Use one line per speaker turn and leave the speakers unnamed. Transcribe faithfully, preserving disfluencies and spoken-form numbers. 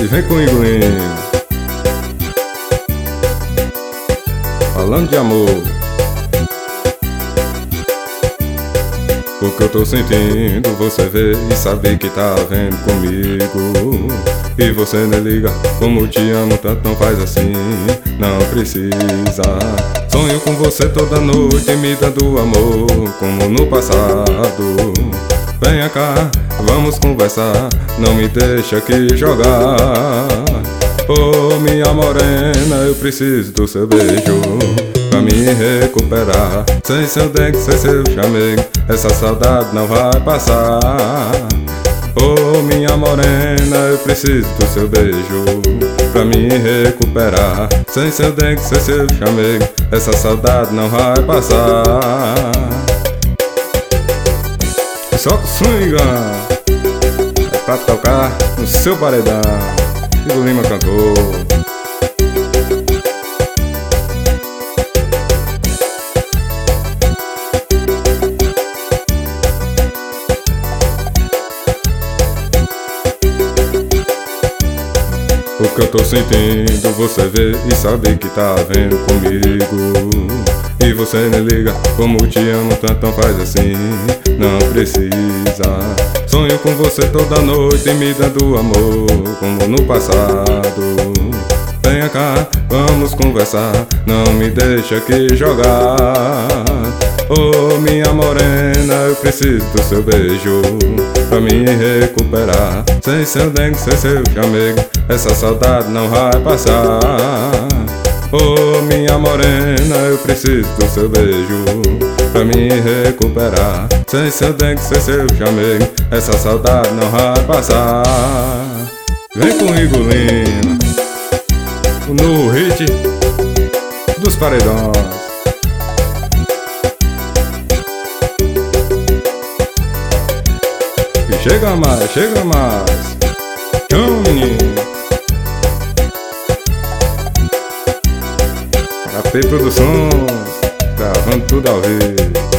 E vem comigo, lindo. Falando de amor, o que eu tô sentindo, você vê e sabe que tá vendo comigo. E você nem liga, como te amo tanto, não faz assim, não precisa. Sonho com você toda noite, me dando amor, como no passado. Venha cá, vamos conversar, não me deixa aqui jogar. Oh, minha morena, eu preciso do seu beijo pra me recuperar. Sem seu dengue, sem seu chamego, essa saudade não vai passar. Oh, minha morena, eu preciso do seu beijo pra me recuperar. Sem seu dengue, sem seu chamego, essa saudade não vai passar. Solta o swing, é pra tocar no seu paredão. Igor Lima cantou. O que eu tô sentindo, você vê e sabe que tá vendo comigo. E você nem liga, como te amo tanto, não faz assim, não precisa. Sonho com você toda noite, me dando amor, como no passado. Venha cá, vamos conversar, não me deixa aqui jogar. Oh, minha morena, eu preciso do seu beijo pra me recuperar. Sem seu dengue, sem seu chamego, essa saudade não vai passar. Oh, minha morena, eu preciso do seu beijo pra me recuperar. Sem seu dengue, sem seu chamego, essa saudade não vai passar. Vem comigo, Lima, o novo hit dos paredões. E chega mais, chega mais. Chama, menino. A P Produções, gravando tudo ao vivo.